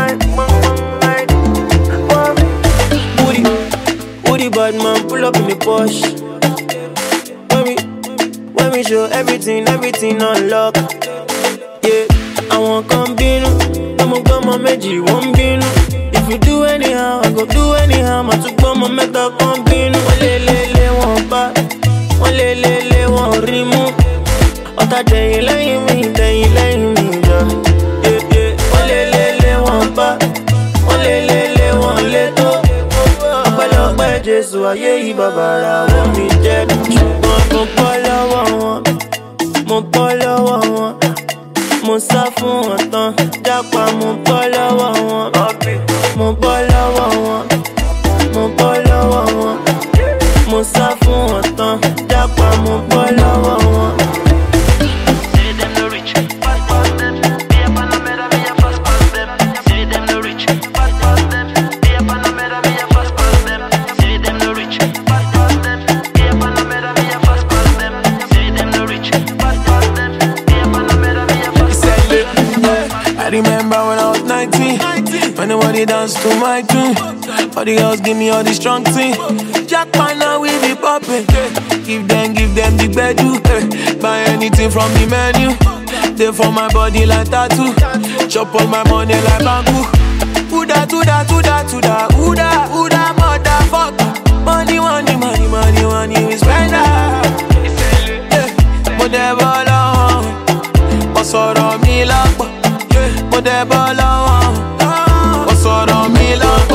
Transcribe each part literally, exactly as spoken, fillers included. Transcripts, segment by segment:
night, one night. Woody, Woody bad man, pull up in the Porsche. When we, when we show everything, everything on lock. Yeah, I won't come binu, I'ma come on meji, won't binu. If you do anyhow, I go do anyhow. I took my meta come binu. One le le le one pa, one le le le one remove. Ota day lay me, day lay me, yeah, yeah. One le le le one pa, one le le le one le to. Ọpẹ́lọpẹ́ Jésù ayé yìí bàbàrà wọ́n mi jẹ́. Ṣùgbọ́n mo bọ́ lọ́wọ́ wọn, mo bọ́ lọ́wọ́ wọn. Mo sá fún wọn tán, jápa mo bọ́ lọ́wọ́ wọn. Mo bọ́ lọ́wọ́ wọn, mo bọ́ lọ́wọ́ wọn. Mo sá fún wọn tán, jápa mo bọ́ lọ́wọ́ wọn. Say them no rich, fast pass them. Be a Panamera, me a fast pass them. Say them no rich, fast pass them. Be a Panamera, me a fast pass them. Say them no rich, fast pass them. Be a Panamera, me a fast pass them. Say them no rich, fast pass them. Be a Panamera, me a fast pass them. I remember when I was nineteen, when nobody danced to my tune. All the girls give me all the strong thing. Jackpot now we be popping. Give them, give them the bedu. Buy anything from the menu. They for my body like tattoo. Chop all my money like bamboo. Uda, tuda, tuda, tuda. Uda, uda, motherfucker. Money, money, money, money, money, we spend out. Mo never long. Mo sọ̀rọ̀ mi lápá. Mo never long. Mo sọ̀rọ̀ mi lápá.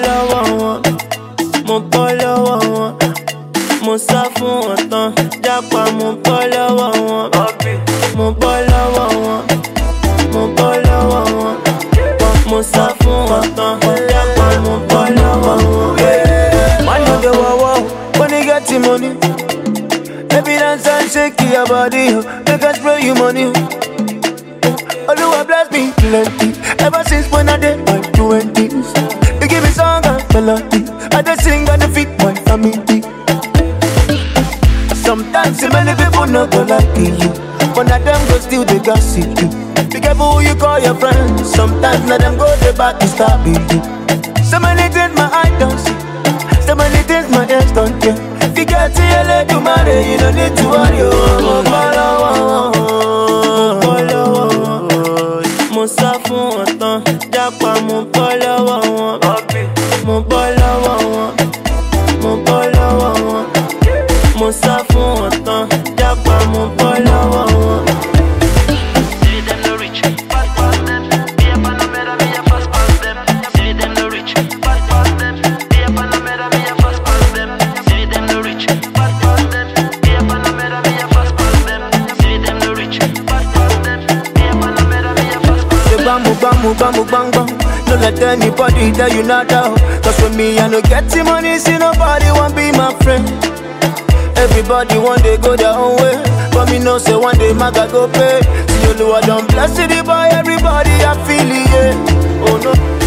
Mo bọ́ lọ́wọ́ wọn, mo sá fún wọn tán, jápa mo bọ́ lọ́wọ́ wọn. Mo bọ́ lọ́wọ́ wọn, mo bọ́ lọ́wọ́ wọn. Mo sá fún wọn tán, jápa mo bọ́ lọ́wọ́ wọn. Man no dey wow when you get the money. Baby dance and shake your body, make us spray you money. Oluwa bless me plenty, ever since when I did my twenties. You give me song and melody, I just sing and defeat my family. Sometimes so many people not go like you, but now them go still they gossip you. Be careful who you call your friends. Sometimes now them go they back to stop you. So many things my eye don't see, so many things my ears don't hear. If you get to your leg to marry, you don't need to worry. Oh, mo sá fún wọn tán, jápa mo bọ́ lọ́wọ́ wọn. Mo bọ́ lọ́wọ́ wọn, mo bọ́ lọ́wọ́ wọn. Mo sá fún wọn tán, jápa mo bọ́ lọ́wọ́ wọn. Say them no rich, fast pass them. Be a Panamera, me a fast pass them. Say them no rich, fast pass them. Be a Panamera, me a fast pass them. Say them no rich, fast pass them. Be a Panamera, me a fast pass them. Say them no rich, fast pass them. Be a Panamera, me a fast pass them. bambu, bambu, bambu, bang, bang. Don't let anybody tell you not out. Cause with me, I no get the money, see nobody want be my friend. Everybody one day go their own way, but me know say one day maga go pay. See you know I don't bless the boy, everybody I feel it, yeah. Oh no.